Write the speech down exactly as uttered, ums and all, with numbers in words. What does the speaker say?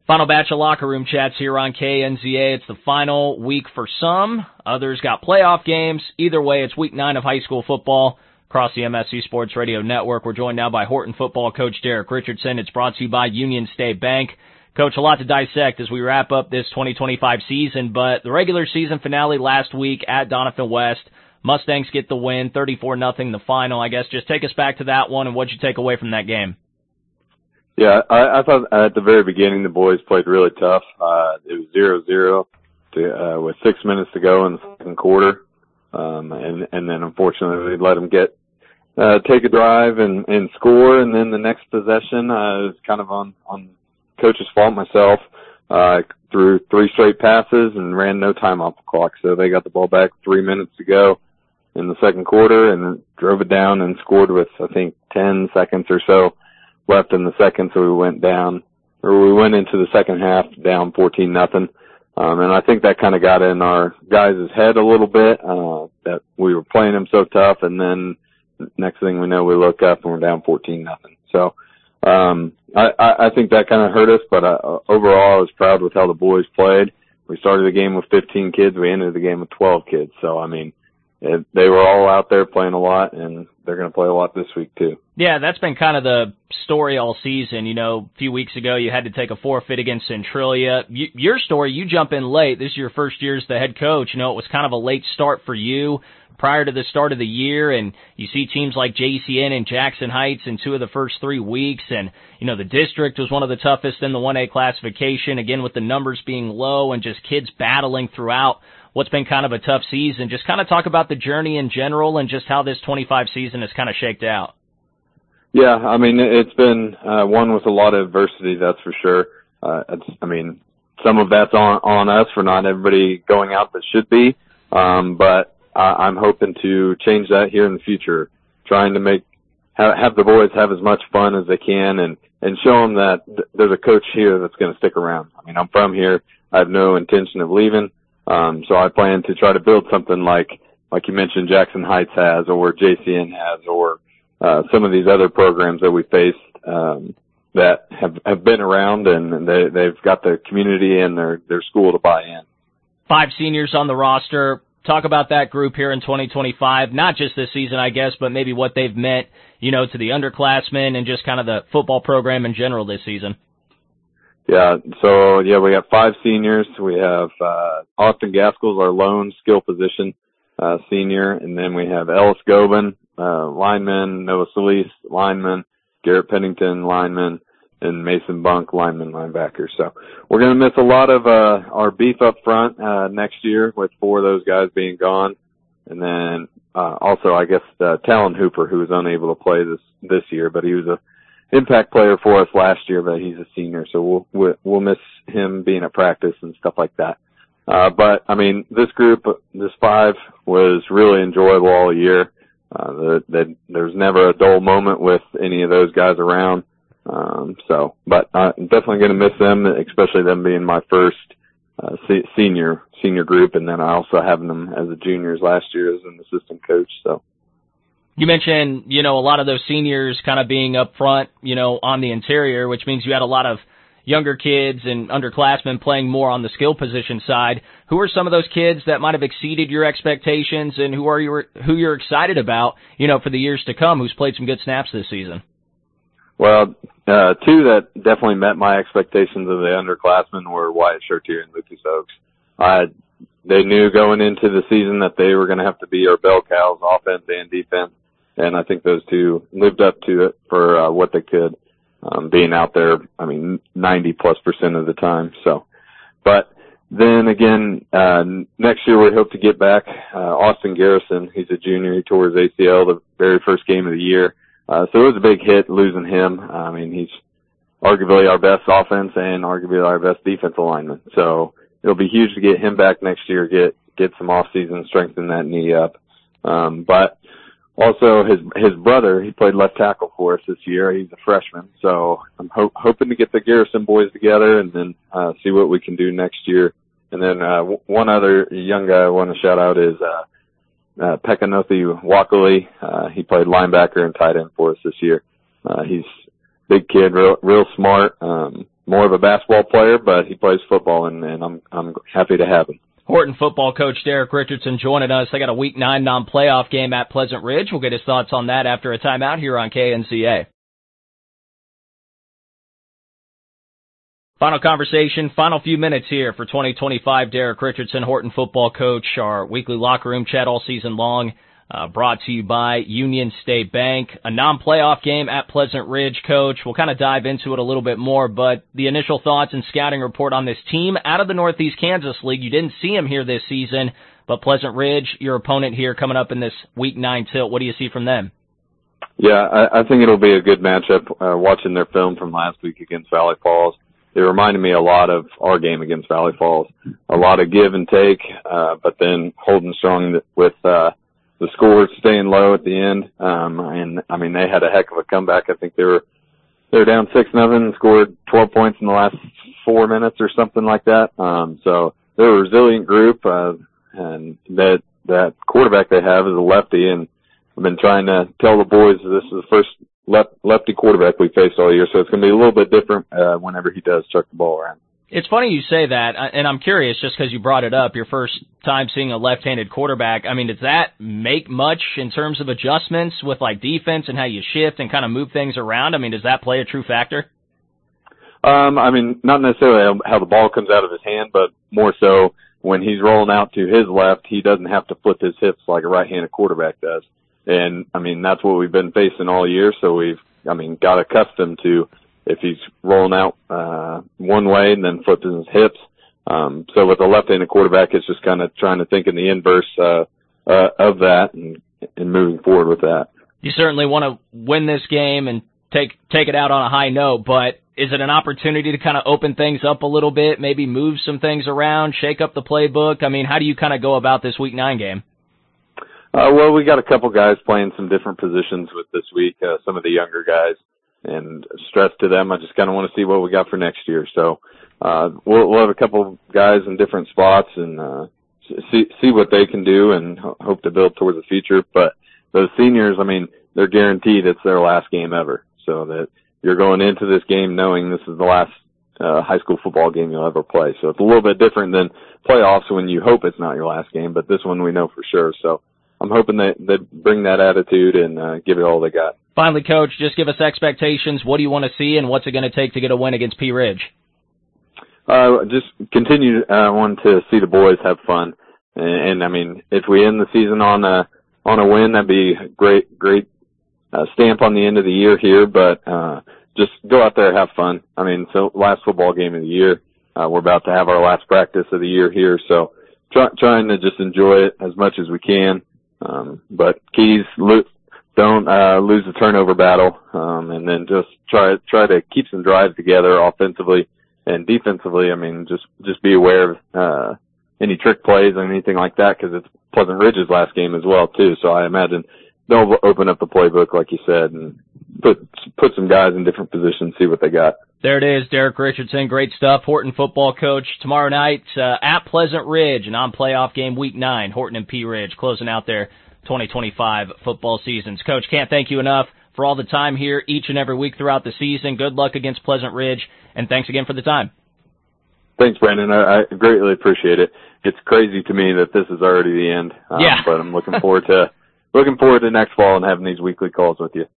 Final batch of locker room chats here on K N Z A. It's the final week for some. Others got playoff games. Either way, it's week nine of high school football across the M S C Sports Radio Network. We're joined now by Horton football coach Derek Richardson. It's brought to you by Union State Bank. Coach, a lot to dissect as we wrap up this twenty twenty-five season, but the regular season finale last week at Doniphan West, Mustangs get the win, thirty-four nothing the final. I guess just take us back to that one and what'd you take away from that game? Yeah, I, I thought at the very beginning the boys played really tough. Uh, it was zero zero to, uh, with six minutes to go in the second quarter. Um, and, and then unfortunately they let them get, uh, take a drive and, and score. And then the next possession, uh, was kind of on, on coach's fault myself. Uh, threw three straight passes and ran no time off the clock. So they got the ball back three minutes to go in the second quarter and then drove it down and scored with, I think, ten seconds or so left in the second, so we went down, or we went into the second half down fourteen nothing. Um, and I think that kind of got in our guys' head a little bit, uh, that we were playing them so tough, and then next thing we know, we look up and we're down fourteen nothing. So, um, I, I think that kind of hurt us, but, uh, overall I was proud with how the boys played. We started the game with fifteen kids, we ended the game with twelve kids. So, I mean, it, they were all out there playing a lot, and they're going to play a lot this week too. Yeah, that's been kind of the story all season. You know, a few weeks ago you had to take a forfeit against Centralia. You, your story, you jump in late. This is your first year as the head coach. You know, it was kind of a late start for you prior to the start of the year, and you see teams like J C N and Jackson Heights in two of the first three weeks, and, you know, the district was one of the toughest in the one A classification, again with the numbers being low and just kids battling throughout what's been kind of a tough season. Just kind of talk about the journey in general and just how this twenty-five season has kind of shaked out. Yeah, I mean, it's been uh, one with a lot of adversity, that's for sure. Uh, it's, I mean, some of that's on, on us for not everybody going out that should be, um, but uh, I'm hoping to change that here in the future, trying to make have, have the boys have as much fun as they can and, and show them that th- there's a coach here that's going to stick around. I mean, I'm from here. I have no intention of leaving, um, so I plan to try to build something like, like you mentioned, Jackson Heights has or J C N has or Uh, some of these other programs that we faced, um, that have, have been around and they, they've got the community and their, their school to buy in. Five seniors on the roster. Talk about that group here in twenty twenty-five, not just this season, I guess, but maybe what they've meant, you know, to the underclassmen and just kind of the football program in general this season. Yeah. So yeah, we got five seniors. We have, uh, Austin Gaskell's our lone skill position, uh, senior. And then we have Ellis Gobin, Uh, lineman, Noah Solis, lineman, Garrett Pennington, lineman, and Mason Bunk, lineman, linebacker. So we're going to miss a lot of, uh, our beef up front, uh, next year with four of those guys being gone. And then, uh, also, I guess, uh, Talon Hooper, who was unable to play this, this year, but he was a impact player for us last year, but he's a senior. So we'll, we'll, we'll miss him being at practice and stuff like that. Uh, but I mean, this group, this five was really enjoyable all year. Uh, the, the, there's never a dull moment with any of those guys around. Um, so, but I'm definitely going to miss them, especially them being my first, uh, se- senior, senior group. And then I also having them as a juniors last year as an assistant coach. So. You mentioned, you know, a lot of those seniors kind of being up front, you know, on the interior, which means you had a lot of younger kids and underclassmen playing more on the skill position side. Who are some of those kids that might have exceeded your expectations, and who are you, who you're excited about, you know, for the years to come, who's played some good snaps this season? Well, uh, two that definitely met my expectations of the underclassmen were Wyatt Schertier and Lucas Oaks. I, they knew going into the season that they were going to have to be our bell cows, offense and defense, and I think those two lived up to it for uh, what they could. Um, being out there, I mean, ninety plus percent of the time. So, but then again, uh, next year we hope to get back, uh, Austin Garrison. He's a junior. He tore his A C L the very first game of the year. Uh, so it was a big hit losing him. I mean, he's arguably our best offense and arguably our best defensive lineman. So it'll be huge to get him back next year, get, get some off season, strengthen that knee up. Um, but also, his his brother, he played left tackle for us this year. He's a freshman, so I'm ho- hoping to get the Garrison boys together and then uh, see what we can do next year. And then uh, w- one other young guy I want to shout out is uh, uh, Pekanothi Wakali. Uh, he played linebacker and tight end for us this year. Uh, he's a big kid, real real smart, um, more of a basketball player, but he plays football, and, and I'm I'm happy to have him. Horton football coach Derek Richardson joining us. They got a week nine non-playoff game at Pleasant Ridge. We'll get his thoughts on that after a timeout here on K N C A. Final conversation, final few minutes here for twenty twenty-five. Derek Richardson, Horton football coach. Our weekly locker room chat all season long, uh, brought to you by Union State Bank. A non-playoff game at Pleasant Ridge, Coach. We'll kind of dive into it a little bit more, but the initial thoughts and scouting report on this team out of the Northeast Kansas League. You didn't see them here this season, but Pleasant Ridge, your opponent here coming up in this week nine tilt. What do you see from them? Yeah, I, I think it'll be a good matchup. Uh, watching their film from last week against Valley Falls, it reminded me a lot of our game against Valley Falls. A lot of give and take, uh, but then holding strong with, uh, the scores staying low at the end. Um, and I mean, they had a heck of a comeback. I think they were, they were down six nothing and scored twelve points in the last four minutes or something like that. Um, so they're a resilient group, uh, and that, that quarterback they have is a lefty, and I've been trying to tell the boys this is the first left, lefty quarterback we faced all year, so it's going to be a little bit different uh, whenever he does chuck the ball around. It's funny you say that, and I'm curious just because you brought it up, your first time seeing a left-handed quarterback. I mean, does that make much in terms of adjustments with, like, defense and how you shift and kind of move things around? I mean, does that play a true factor? Um, I mean, not necessarily how the ball comes out of his hand, but more so when he's rolling out to his left, he doesn't have to flip his hips like a right-handed quarterback does. And, I mean, that's what we've been facing all year, so we've, I mean, got accustomed to if he's rolling out uh one way and then flipping his hips. Um, so with a left-handed quarterback, it's just kind of trying to think in the inverse uh, uh, of that and, and moving forward with that. You certainly want to win this game and take take it out on a high note, but is it an opportunity to kind of open things up a little bit, maybe move some things around, shake up the playbook? I mean, how do you kind of go about this week nine game? Uh, well, we got a couple guys playing some different positions with this week, uh, some of the younger guys, and stress to them. I just kind of want to see what we got for next year. So, uh, we'll, we'll have a couple guys in different spots and, uh, see, see what they can do and ho- hope to build towards the future. But those seniors, I mean, they're guaranteed it's their last game ever. So that you're going into this game knowing this is the last, uh, high school football game you'll ever play. So it's a little bit different than playoffs when you hope it's not your last game, but this one we know for sure. So, I'm hoping that they bring that attitude and uh, give it all they got. Finally, Coach, just give us expectations. What do you want to see, and what's it going to take to get a win against Pea Ridge? Uh, just continue. I uh, want to see the boys have fun, and, and I mean, if we end the season on a on a win, that'd be a great, great uh, stamp on the end of the year here. But uh, just go out there and have fun. I mean, so last football game of the year. Uh, we're about to have our last practice of the year here, so try, trying to just enjoy it as much as we can. Um, but keys, lo- don't, uh, lose the turnover battle, um, and then just try, try to keep some drives together offensively and defensively. I mean, just, just be aware of, uh, any trick plays or anything like that, cause it's Pleasant Ridge's last game as well too. So I imagine they'll open up the playbook, like you said, and put, put some guys in different positions, see what they got. There it is, Derek Richardson. Great stuff. Horton football coach tomorrow night uh, at Pleasant Ridge, an on-playoff game, week nine. Horton and Pea Ridge closing out their twenty twenty-five football seasons. Coach, can't thank you enough for all the time here each and every week throughout the season. Good luck against Pleasant Ridge, and thanks again for the time. Thanks, Brandon. I, I greatly appreciate it. It's crazy to me that this is already the end. Um, yeah. But I'm looking forward to looking forward to next fall and having these weekly calls with you.